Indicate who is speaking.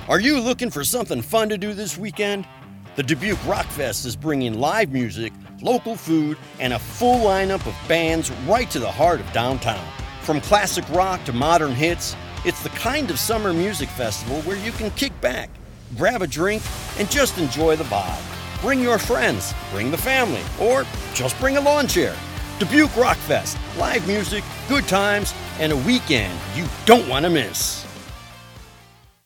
Speaker 1: Are you looking for something fun to do this weekend? The Dubuque Rock Fest is bringing live music, local food, and a full lineup of bands right to the heart of downtown. From classic rock to modern hits, it's the kind of summer music festival where you can kick back, grab a drink, and just enjoy the vibe. Bring your friends, bring the family, or just bring a lawn chair. Dubuque Rock Fest, live music, good times, and a weekend you don't want to miss.